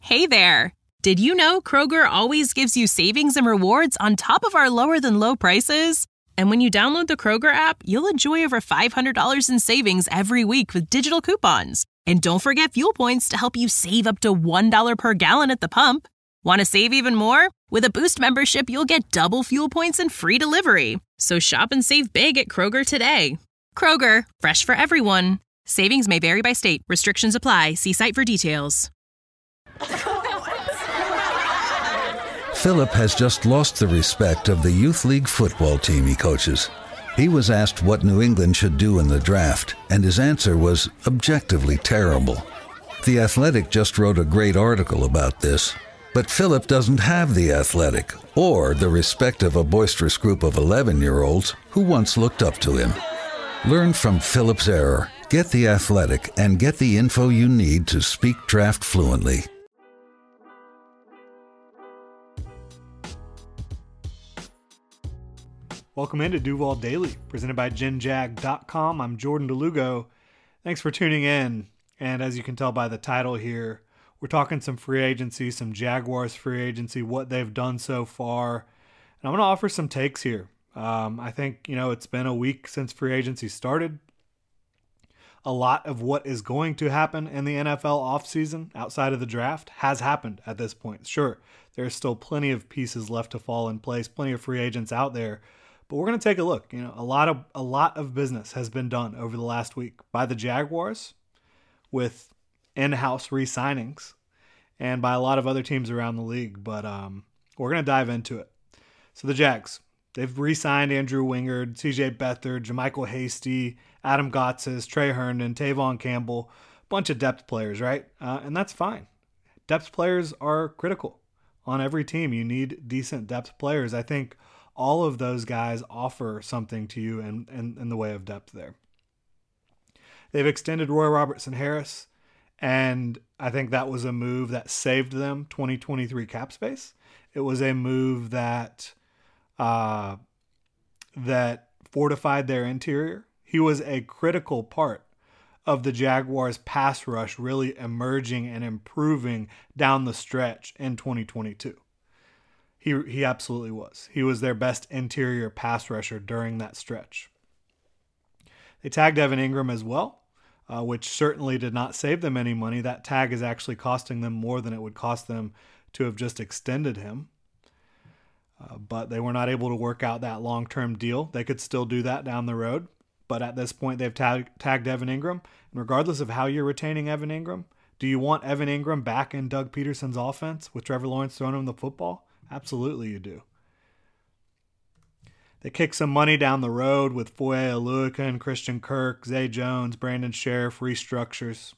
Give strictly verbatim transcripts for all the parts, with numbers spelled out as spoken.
Hey there! Did you know Kroger always gives you savings and rewards on top of our lower-than-low prices? And when you download the Kroger app, you'll enjoy over five hundred dollars in savings every week with digital coupons. And don't forget fuel points to help you save up to one dollar per gallon at the pump. Want to save even more? With a Boost membership, you'll get double fuel points and free delivery. So shop and save big at Kroger today. Kroger, fresh for everyone. Savings may vary by state. Restrictions apply. See site for details. Philip has just lost the respect of the youth league football team he coaches. He was asked what New England should do in the draft, and his answer was objectively terrible. The Athletic just wrote a great article about this, but Philip doesn't have the Athletic or the respect of a boisterous group of eleven-year-olds who once looked up to him. Learn from Philip's error, get the Athletic, and get the info you need to speak draft fluently. Welcome into Duval Daily, presented by Gen Jag dot com. I'm Jordan DeLugo. Thanks for tuning in. And as you can tell by the title here, we're talking some free agency, some Jaguars free agency, what they've done so far. And I'm going to offer some takes here. Um, I think, you know, it's been a week since free agency started. A lot of what is going to happen in the N F L offseason outside of the draft has happened at this point. Sure, there's still plenty of pieces left to fall in place, plenty of free agents out there. But we're going to take a look. You know, a lot of a lot of business has been done over the last week by the Jaguars with in-house re-signings and by a lot of other teams around the league. But um, we're going to dive into it. So the Jags, they've re-signed Andrew Wingard, C J Beathard, JaMycal Hasty, Adam Gotsis, Trey Herndon, Tavon Campbell, bunch of depth players, right? Uh, and that's fine. Depth players are critical on every team. You need decent depth players. I think all of those guys offer something to you in, in, in the way of depth there. They've extended Roy Robertson Harris, and I think that was a move that saved them twenty twenty-three cap space. It was a move that uh, that fortified their interior. He was a critical part of the Jaguars' pass rush really emerging and improving down the stretch in twenty twenty-two. He he absolutely was. He was their best interior pass rusher during that stretch. They tagged Evan Ingram as well, uh, which certainly did not save them any money. That tag is actually costing them more than it would cost them to have just extended him. Uh, but they were not able to work out that long-term deal. They could still do that down the road. But at this point, they've tag- tagged Evan Ingram. And regardless of how you're retaining Evan Ingram, do you want Evan Ingram back in Doug Peterson's offense with Trevor Lawrence throwing him the football? Absolutely you do. They kick some money down the road with Foye Oluokun, Christian Kirk, Zay Jones, Brandon Sheriff, restructures,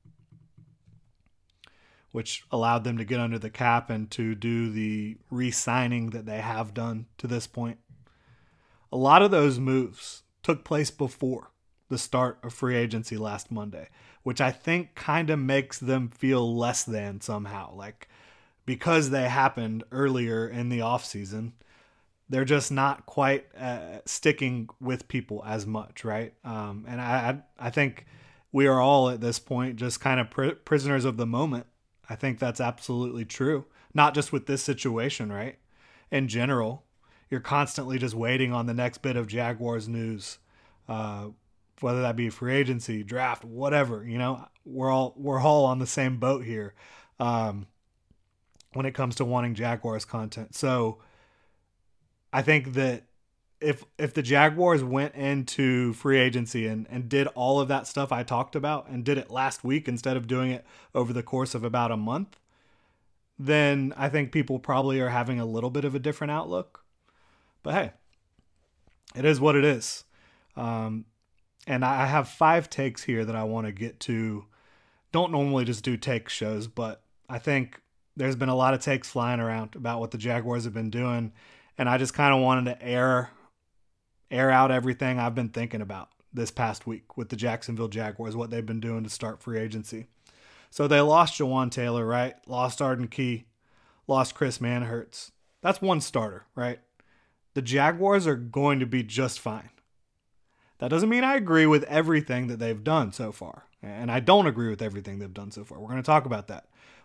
which allowed them to get under the cap and to do the re-signing that they have done to this point. A lot of those moves took place before the start of free agency last Monday, which I think kind of makes them feel less than somehow. Like, because they happened earlier in the offseason, they're just not quite uh, sticking with people as much, right? Um, and I I think we are all at this point just kind of pr- prisoners of the moment. I think that's absolutely true. Not just with this situation, right? In general, you're constantly just waiting on the next bit of Jaguars news, uh, whether that be free agency, draft, whatever. You know, we're all we're all on the same boat here. Um, when it comes to wanting Jaguars content. So I think that if if the Jaguars went into free agency and, and did all of that stuff I talked about and did it last week instead of doing it over the course of about a month, then I think people probably are having a little bit of a different outlook. But hey, it is what it is. Um, and I have five takes here that I want to get to. Don't normally just do take shows, but I think there's been a lot of takes flying around about what the Jaguars have been doing, and I just kind of wanted to air air out everything I've been thinking about this past week with the Jacksonville Jaguars, what they've been doing to start free agency. So they lost Jawan Taylor, right? Lost Arden Key, lost Chris Manhertz. That's one starter, right? The Jaguars are going to be just fine. That doesn't mean I agree with everything that they've done so far, and I don't agree with everything they've done so far. We're going to talk about that.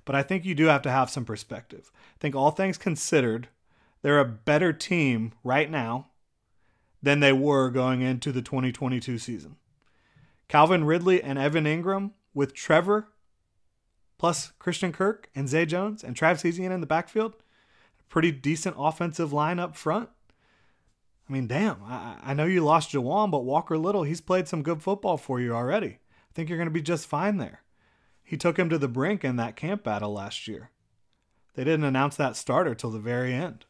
But I think you do have to have some perspective. I think all things considered, they're a better team right now than they were going into the twenty twenty-two season. Calvin Ridley and Evan Ingram with Trevor, plus Christian Kirk and Zay Jones and Travis Etienne in the backfield. Pretty decent offensive line up front. I mean, damn, I, I know you lost Jawan, but Walker Little, he's played some good football for you already. I think you're going to be just fine there. He took him to the brink in that camp battle last year. They didn't announce that starter till the very end.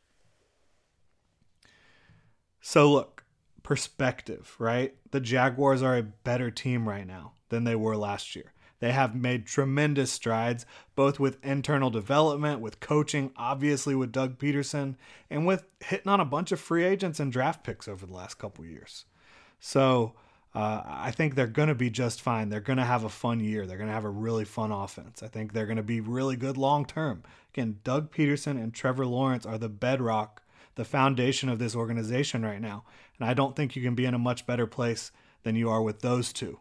So look, perspective, right? The Jaguars are a better team right now than they were last year. They have made tremendous strides, both with internal development, with coaching, obviously with Doug Peterson, and with hitting on a bunch of free agents and draft picks over the last couple years. So uh, I think they're going to be just fine. They're going to have a fun year. They're going to have a really fun offense. I think they're going to be really good long term. Again, Doug Peterson and Trevor Lawrence are the bedrock, the foundation of this organization right now. And I don't think you can be in a much better place than you are with those two.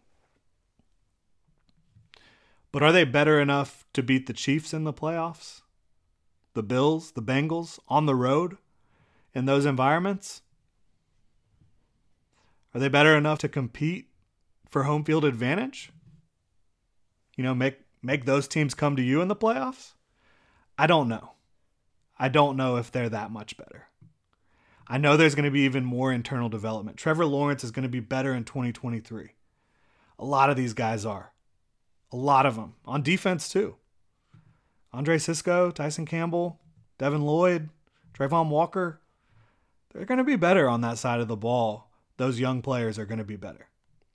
But are they better enough to beat the Chiefs in the playoffs? The Bills, the Bengals, on the road in those environments? Are they better enough to compete for home field advantage? You know, make make those teams come to you in the playoffs? I don't know. I don't know if they're that much better. I know there's going to be even more internal development. Trevor Lawrence is going to be better in twenty twenty-three. A lot of these guys are. A lot of them. On defense, too. Andre Cisco, Tyson Campbell, Devin Lloyd, Trayvon Walker. They're going to be better on that side of the ball. Those young players are going to be better.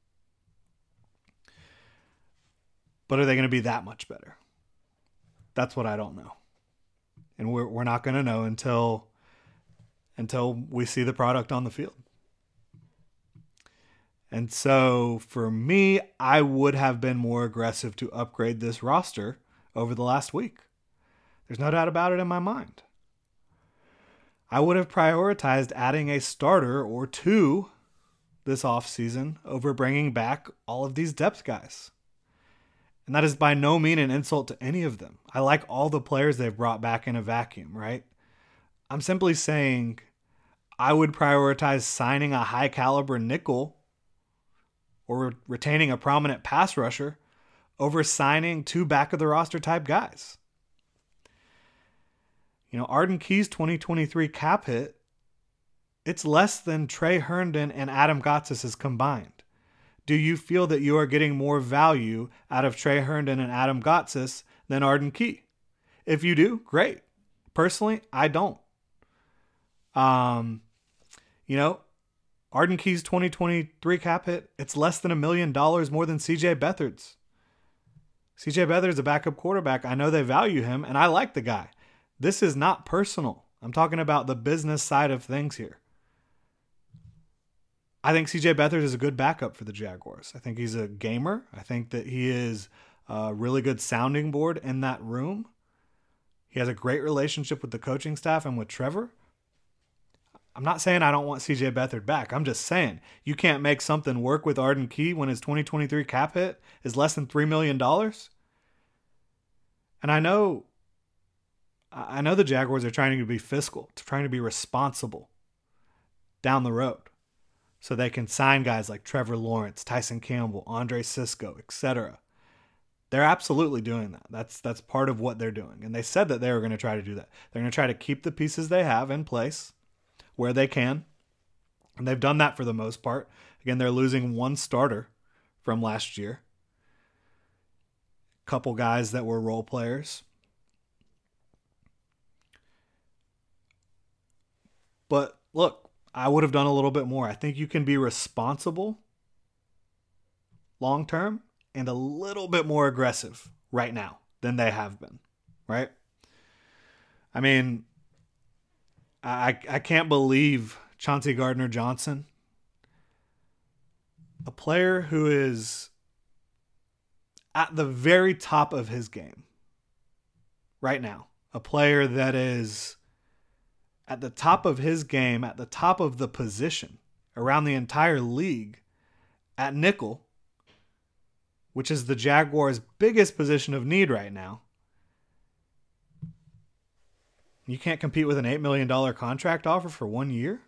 But are they going to be that much better? That's what I don't know. And we're we're not going to know until until we see the product on the field. And so for me, I would have been more aggressive to upgrade this roster over the last week. There's no doubt about it in my mind. I would have prioritized adding a starter or two this offseason over bringing back all of these depth guys. And that is by no means an insult to any of them. I like all the players they've brought back in a vacuum, right? I'm simply saying I would prioritize signing a high caliber nickel or retaining a prominent pass rusher over signing two back of the roster type guys. You know, Arden Key's twenty twenty-three cap hit, it's less than Trey Herndon and Adam Gotsis' combined. Do you feel that you are getting more value out of Trey Herndon and Adam Gotsis than Arden Key? If you do, great. Personally, I don't. Um, you know, Arden Key's twenty twenty-three cap hit, it's less than a million dollars more than C J Beathard's. C J Beathard's a backup quarterback. I know they value him, and I like the guy. This is not personal. I'm talking about the business side of things here. I think C J Beathard is a good backup for the Jaguars. I think he's a gamer. I think that he is a really good sounding board in that room. He has a great relationship with the coaching staff and with Trevor. I'm not saying I don't want C J Beathard back. I'm just saying you can't make something work with Arden Key when his twenty twenty-three cap hit is less than three million dollars. And I know, I know the Jaguars are trying to be fiscal, trying to be responsible down the road so they can sign guys like Trevor Lawrence, Tyson Campbell, Andre Cisco, et cetera. They're absolutely doing that. That's that's part of what they're doing. And they said that they were going to try to do that. They're going to try to keep the pieces they have in place where they can. And they've done that for the most part. Again, they're losing one starter from last year. A couple guys that were role players. But look, I would have done a little bit more. I think you can be responsible long term and a little bit more aggressive right now than they have been, right? I mean, I I can't believe Chauncey Gardner-Johnson, a player who is at the very top of his game right now, a player that is at the top of his game, at the top of the position around the entire league at nickel, which is the Jaguars' biggest position of need right now, You can't compete with an eight million dollars contract offer for one year?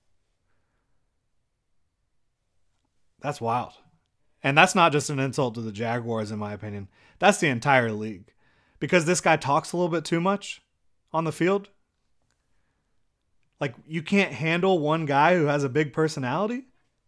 That's wild. And that's not just an insult to the Jaguars, in my opinion. That's the entire league. Because this guy talks a little bit too much on the field. Like, you can't handle one guy who has a big personality?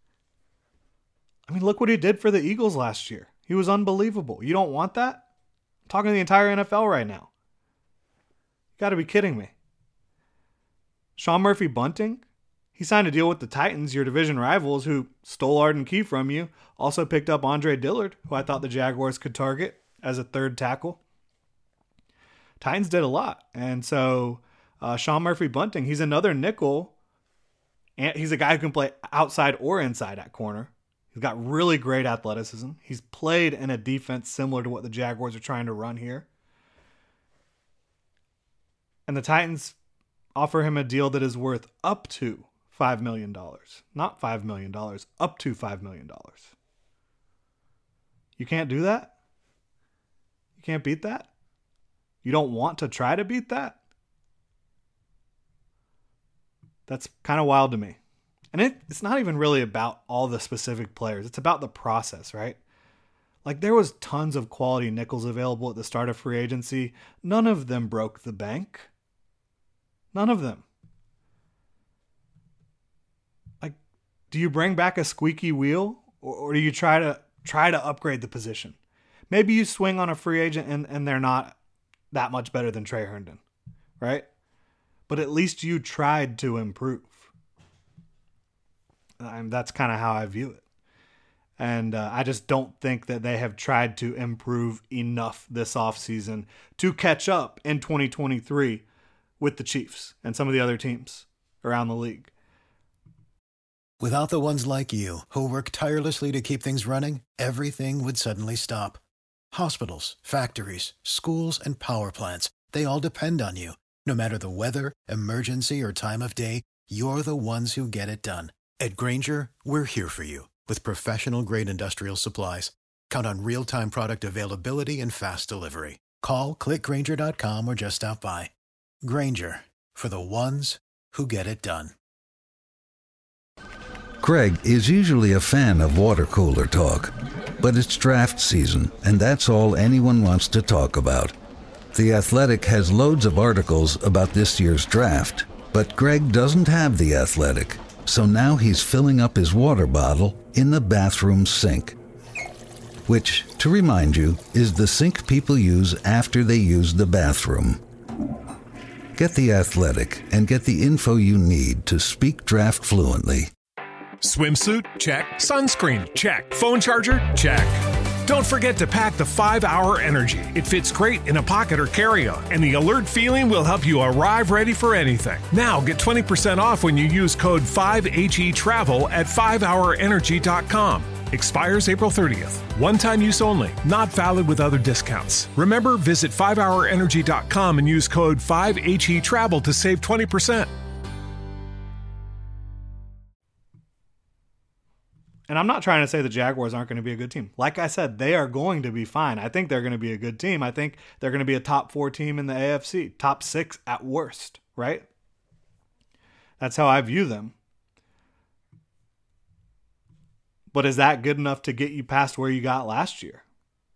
I mean, look what he did for the Eagles last year. He was unbelievable. You don't want that? I'm talking to the entire N F L right now. You got to be kidding me. Sean Murphy-Bunting, he signed a deal with the Titans, your division rivals, who stole Arden Key from you. Also picked up Andre Dillard, who I thought the Jaguars could target as a third tackle. Titans did a lot. And so uh, Sean Murphy-Bunting, he's another nickel. And he's a guy who can play outside or inside at corner. He's got really great athleticism. He's played in a defense similar to what the Jaguars are trying to run here. And the Titans offer him a deal that is worth up to five million dollars. Not five million dollars, up to five million dollars. You can't do that? You can't beat that? You don't want to try to beat that? That's kind of wild to me. And it, it's not even really about all the specific players. It's about the process, right? Like, there was tons of quality nickels available at the start of free agency. None of them broke the bank. None of them. Like, do you bring back a squeaky wheel, or, or do you try to try to upgrade the position? Maybe you swing on a free agent and, and they're not that much better than Trey Herndon, right? But at least you tried to improve. And that's kind of how I view it. And uh, I just don't think that they have tried to improve enough this offseason to catch up in twenty twenty-three with the Chiefs and some of the other teams around the league. Without the ones like you, who work tirelessly to keep things running, everything would suddenly stop. Hospitals, factories, schools, and power plants, they all depend on you. No matter the weather, emergency, or time of day, you're the ones who get it done. At Grainger, we're here for you with professional-grade industrial supplies. Count on real-time product availability and fast delivery. Call, click Grainger dot com, or just stop by. Grainger, for the ones who get it done. Greg is usually a fan of water cooler talk, but it's draft season, and that's all anyone wants to talk about. The Athletic has loads of articles about this year's draft, but Greg doesn't have The Athletic, so now he's filling up his water bottle in the bathroom sink, which, to remind you, is the sink people use after they use the bathroom. Get The Athletic and get the info you need to speak draft fluently. Swimsuit? Check. Sunscreen? Check. Phone charger? Check. Don't forget to pack the five hour Energy. It fits great in a pocket or carry-on, and the alert feeling will help you arrive ready for anything. Now get twenty percent off when you use code five H E travel at five hour energy dot com. Expires April thirtieth. One-time use only. Not valid with other discounts. Remember, visit five hour energy dot com and use code five H E travel to save twenty percent. And I'm not trying to say the Jaguars aren't going to be a good team. Like I said, they are going to be fine. I think they're going to be a good team. I think they're going to be a top four team in the A F C. Top six at worst, right? That's how I view them. But is that good enough to get you past where you got last year?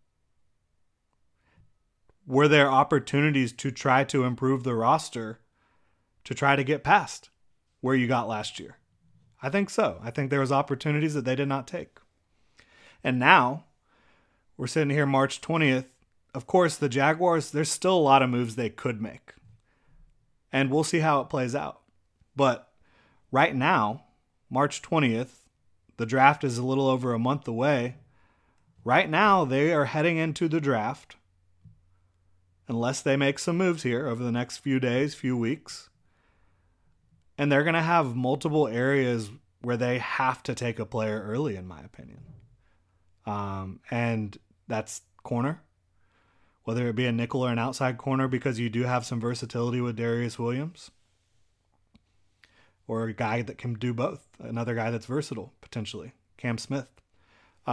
Were there opportunities to try to improve the roster to try to get past where you got last year? I think so. I think there was opportunities that they did not take. And now, we're sitting here March twentieth. Of course, the Jaguars, there's still a lot of moves they could make. And we'll see how it plays out. But right now, March twentieth, the draft is a little over a month away. Right now, they are heading into the draft, unless they make some moves here over the next few days, few weeks. And they're going to have multiple areas where they have to take a player early, in my opinion. Um, and that's corner, whether it be a nickel or an outside corner, because you do have some versatility with Darius Williams, or a guy that can do both. Another guy that's versatile, potentially, Cam Smith.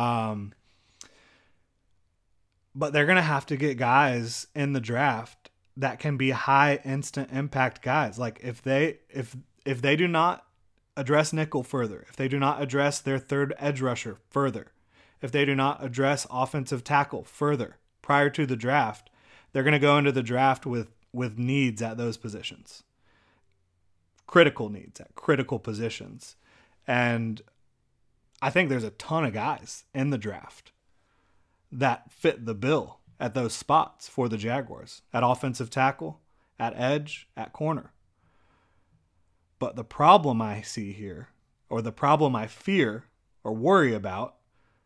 Um, but they're going to have to get guys in the draft that can be high instant impact guys. Like if they if if they do not address nickel further, if they do not address their third edge rusher further, if they do not address offensive tackle further prior to the draft, they're going to go into the draft with with needs at those positions. Critical needs at critical positions. And I think there's a ton of guys in the draft that fit the bill at those spots for the Jaguars, at offensive tackle, at edge, at corner. But the problem I see here, or the problem I fear or worry about,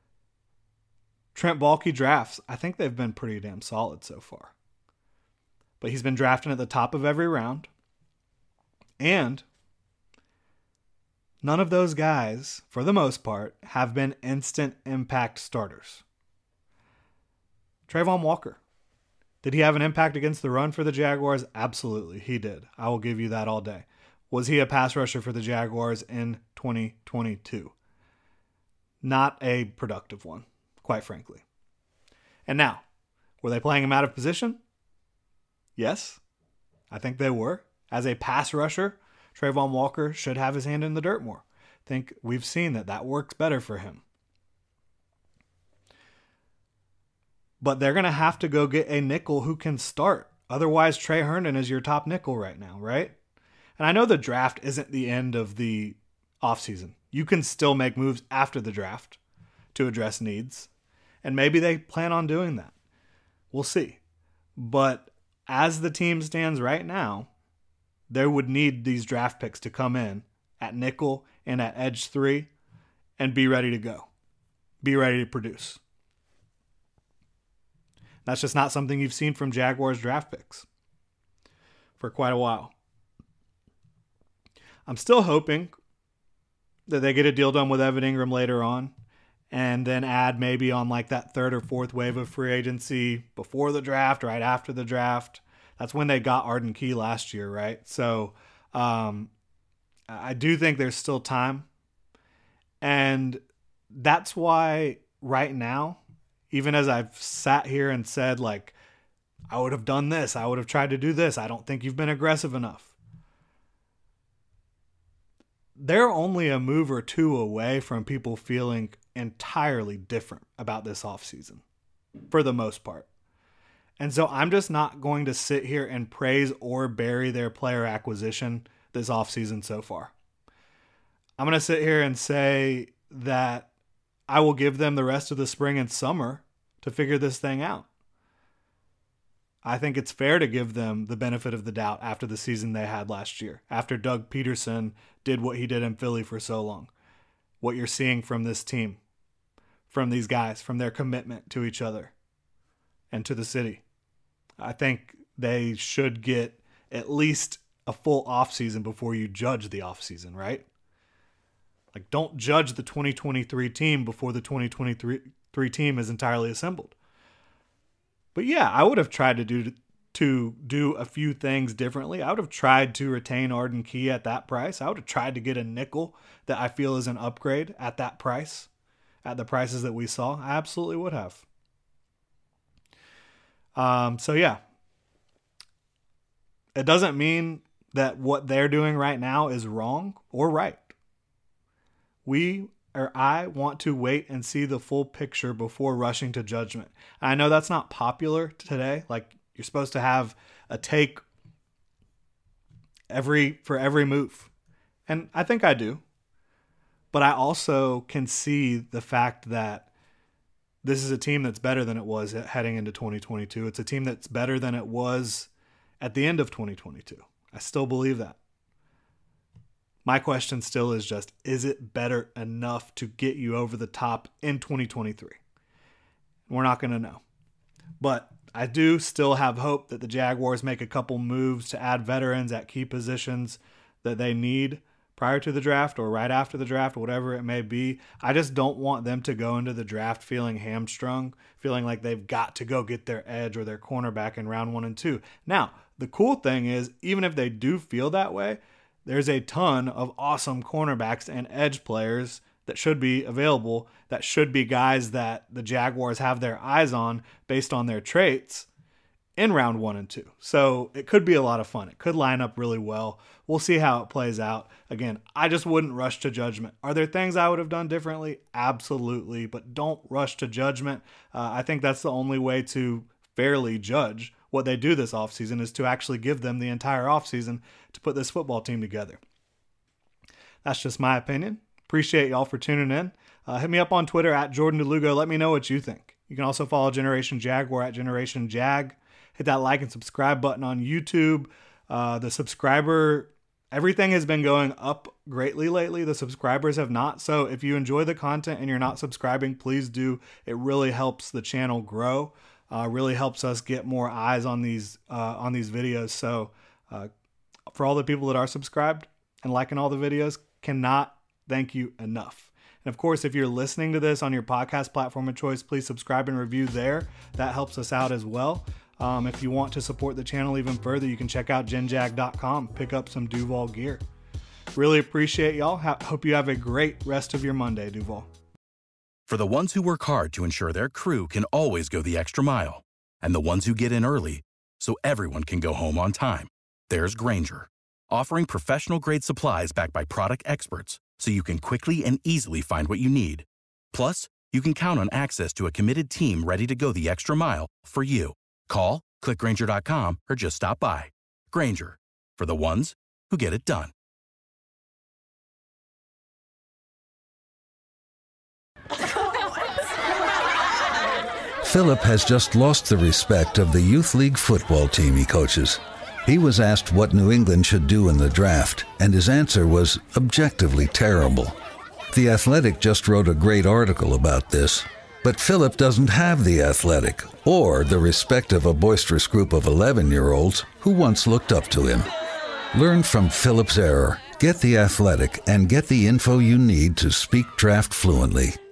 Trent Baalke drafts, I think they've been pretty damn solid so far. But he's been drafting at the top of every round. And none of those guys, for the most part, have been instant impact starters. Travon Walker. Did he have an impact against the run for the Jaguars? Absolutely, he did. I will give you that all day. Was he a pass rusher for the Jaguars in twenty twenty-two? Not a productive one, quite frankly. And now, were they playing him out of position? Yes, I think they were. As a pass rusher, Travon Walker should have his hand in the dirt more. I think we've seen that that works better for him. But they're going to have to go get a nickel who can start. Otherwise, Trey Herndon is your top nickel right now, right? And I know the draft isn't the end of the offseason. You can still make moves after the draft to address needs. And maybe they plan on doing that. We'll see. But as the team stands right now, they would need these draft picks to come in at nickel and at edge three and be ready to go. Be ready to produce. That's just not something you've seen from Jaguars draft picks for quite a while. I'm still hoping that they get a deal done with Evan Ingram later on and then add maybe on like that third or fourth wave of free agency before the draft, right after the draft. That's when they got Arden Key last year, right? So um, I do think there's still time. And that's why right now, even as I've sat here and said, like, I would have done this, I would have tried to do this, I don't think you've been aggressive enough. They're only a move or two away from people feeling entirely different about this offseason, for the most part. And so I'm just not going to sit here and praise or bury their player acquisition this offseason so far. I'm going to sit here and say that I will give them the rest of the spring and summer to figure this thing out. I think it's fair to give them the benefit of the doubt after the season they had last year, after Doug Peterson did what he did in Philly for so long. What you're seeing from this team, from these guys, from their commitment to each other and to the city. I think they should get at least a full offseason before you judge the offseason, right? Like, don't judge the twenty twenty-three team before the twenty twenty-three team is entirely assembled. But yeah, I would have tried to do to do a few things differently. I would have tried to retain Arden Key at that price. I would have tried to get a nickel that I feel is an upgrade at that price, at the prices that we saw. I absolutely would have. Um, so yeah, it doesn't mean that what they're doing right now is wrong or right. We or I want to wait and see the full picture before rushing to judgment. I know that's not popular today. Like, you're supposed to have a take every for every move. And I think I do. But I also can see the fact that this is a team that's better than it was heading into twenty twenty-two. It's a team that's better than it was at the end of twenty twenty-two. I still believe that. My question still is just, is it better enough to get you over the top in twenty twenty-three? We're not going to know. But I do still have hope that the Jaguars make a couple moves to add veterans at key positions that they need prior to the draft or right after the draft, whatever it may be. I just don't want them to go into the draft feeling hamstrung, feeling like they've got to go get their edge or their cornerback in round one and two. Now, the cool thing is, even if they do feel that way, there's a ton of awesome cornerbacks and edge players that should be available, that should be guys that the Jaguars have their eyes on based on their traits in round one and two. So it could be a lot of fun. It could line up really well. We'll see how it plays out. Again, I just wouldn't rush to judgment. Are there things I would have done differently? Absolutely. But don't rush to judgment. Uh, I think that's the only way to fairly judge what they do this offseason, is to actually give them the entire offseason to put this football team together. That's just my opinion. Appreciate y'all for tuning in. Uh, hit me up on Twitter at Jordan DeLugo. Let me know what you think. You can also follow Generation Jaguar at Generation Jag. Hit that like and subscribe button on YouTube. Uh, the subscriber, everything has been going up greatly lately. The subscribers have not. So if you enjoy the content and you're not subscribing, please do. It really helps the channel grow. Uh, really helps us get more eyes on these uh, on these videos. So uh, for all the people that are subscribed and liking all the videos, cannot thank you enough. And of course, if you're listening to this on your podcast platform of choice, please subscribe and review there. That helps us out as well. Um, if you want to support the channel even further, you can check out gen jag dot com, pick up some Duval gear. Really appreciate y'all. Ha- hope you have a great rest of your Monday, Duval. For the ones who work hard to ensure their crew can always go the extra mile, and the ones who get in early so everyone can go home on time, there's Grainger, offering professional-grade supplies backed by product experts so you can quickly and easily find what you need. Plus, you can count on access to a committed team ready to go the extra mile for you. Call, click Grainger dot com, or just stop by. Grainger, for the ones who get it done. Philip has just lost the respect of the Youth League football team he coaches. He was asked what New England should do in the draft, and his answer was objectively terrible. The Athletic just wrote a great article about this. But Philip doesn't have the Athletic or the respect of a boisterous group of eleven-year-olds who once looked up to him. Learn from Philip's error, get the Athletic, and get the info you need to speak draft fluently.